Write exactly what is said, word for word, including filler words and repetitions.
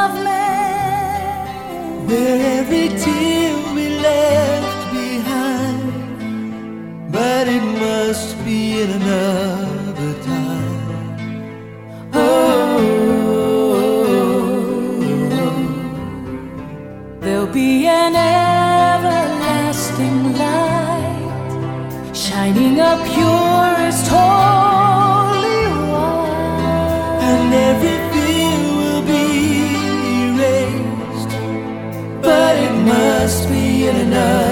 of man, where every tear will be left behind, but it must be in another time. Oh, there'll be an everlasting light shining up purest holy white, and every fear will be erased, but it must be in another